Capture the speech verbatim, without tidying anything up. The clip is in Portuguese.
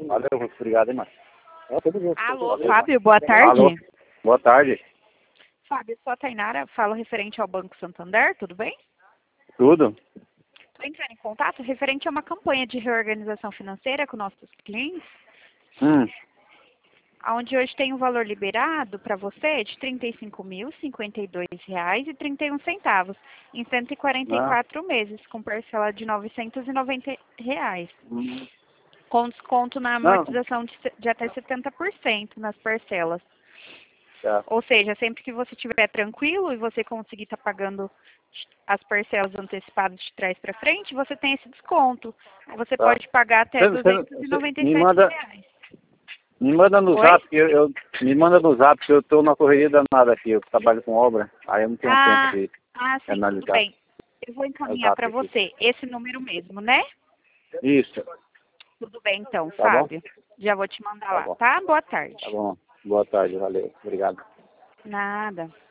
Valeu, Ruth. Obrigado, hein, mano. Alô, Fábio, boa tarde. Alô, boa tarde. Fábio, sou a Tainara, falo referente ao Banco Santander, tudo bem? Tudo? Estou entrando em contato referente a uma campanha de reorganização financeira com nossos clientes, Hum. onde hoje tem um valor liberado para você de trinta e cinco mil, cinquenta e dois reais e trinta e um centavos em cento e quarenta e quatro meses, com parcela de novecentos e noventa reais, Hum. com desconto na Não. amortização de, de até setenta por cento nas parcelas. Tá. Ou seja, sempre que você estiver tranquilo e você conseguir estar pagando as parcelas antecipadas de trás para frente, você tem esse desconto. Você Tá. pode pagar até Cê- duzentos cê- e cê- noventa e me sete manda- reais. Me manda no Oi? zap, que eu, eu- me manda no zap, que eu tô na correria danada aqui, eu trabalho com obra, aí eu não tenho Ah, tempo de ah, sim, tudo analisar bem. Eu vou o encaminhar zap para aqui. você esse número mesmo, né? Isso, Tudo bem, então, tá bom? Fábio. Já vou te mandar Tá lá, bom, tá? Boa tarde. tá bom. Boa tarde, valeu, obrigado. Nada.